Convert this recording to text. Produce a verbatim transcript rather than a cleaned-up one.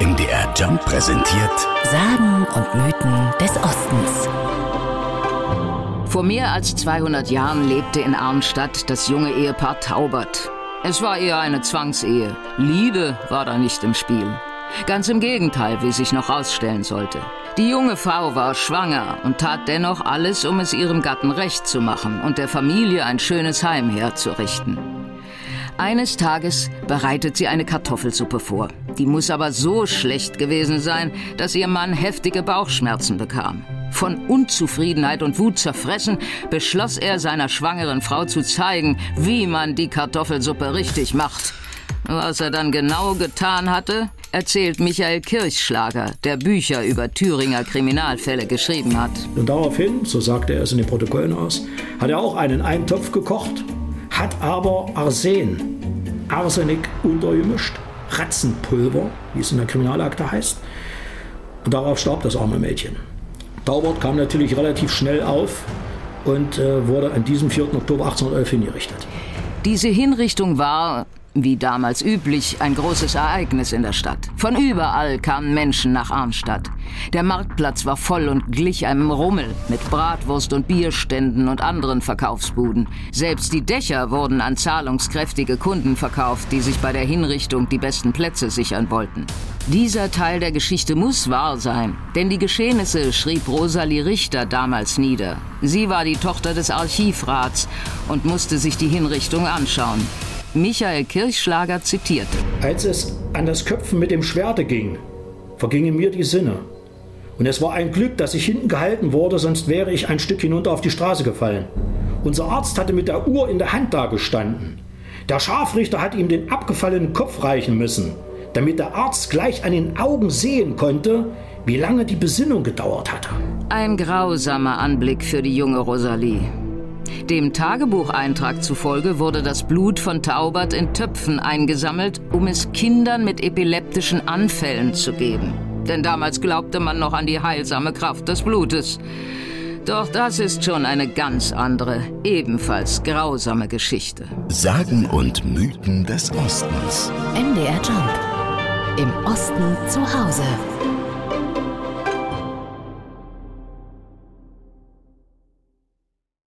M D R Jump präsentiert Sagen und Mythen des Ostens. Vor mehr als zweihundert Jahren lebte in Arnstadt das junge Ehepaar Taubert. Es war eher eine Zwangsehe. Liebe war da nicht im Spiel. Ganz im Gegenteil, wie sich noch rausstellen sollte. Die junge Frau war schwanger und tat dennoch alles, um es ihrem Gatten recht zu machen und der Familie ein schönes Heim herzurichten. Eines Tages bereitet sie eine Kartoffelsuppe vor. Die muss aber so schlecht gewesen sein, dass ihr Mann heftige Bauchschmerzen bekam. Von Unzufriedenheit und Wut zerfressen, beschloss er, seiner schwangeren Frau zu zeigen, wie man die Kartoffelsuppe richtig macht. Was er dann genau getan hatte, erzählt Michael Kirchschlager, der Bücher über Thüringer Kriminalfälle geschrieben hat. Und daraufhin, so sagte er es in den Protokollen aus, hat er auch einen Eintopf gekocht, hat aber Arsen, Arsenik untergemischt, Ratzenpulver, wie es in der Kriminalakte heißt. Und darauf starb das arme Mädchen. Taubert kam natürlich relativ schnell auf und äh, wurde an diesem vierten Oktober achtzehnhundertelf hingerichtet. Diese Hinrichtung war, wie damals üblich, ein großes Ereignis in der Stadt. Von überall kamen Menschen nach Arnstadt. Der Marktplatz war voll und glich einem Rummel mit Bratwurst- und Bierständen und anderen Verkaufsbuden. Selbst die Dächer wurden an zahlungskräftige Kunden verkauft, die sich bei der Hinrichtung die besten Plätze sichern wollten. Dieser Teil der Geschichte muss wahr sein, denn die Geschehnisse schrieb Rosalie Richter damals nieder. Sie war die Tochter des Archivrats und musste sich die Hinrichtung anschauen. Michael Kirchschlager zitierte: Als es an das Köpfen mit dem Schwerte ging, vergingen mir die Sinne. Und es war ein Glück, dass ich hinten gehalten wurde, sonst wäre ich ein Stück hinunter auf die Straße gefallen. Unser Arzt hatte mit der Uhr in der Hand dagestanden. Der Scharfrichter hat ihm den abgefallenen Kopf reichen müssen, damit der Arzt gleich an den Augen sehen konnte, wie lange die Besinnung gedauert hatte. Ein grausamer Anblick für die junge Rosalie. Dem Tagebucheintrag zufolge wurde das Blut von Taubert in Töpfen eingesammelt, um es Kindern mit epileptischen Anfällen zu geben. Denn damals glaubte man noch an die heilsame Kraft des Blutes. Doch das ist schon eine ganz andere, ebenfalls grausame Geschichte. Sagen und Mythen des Ostens. M D R Jump. Im Osten zu Hause.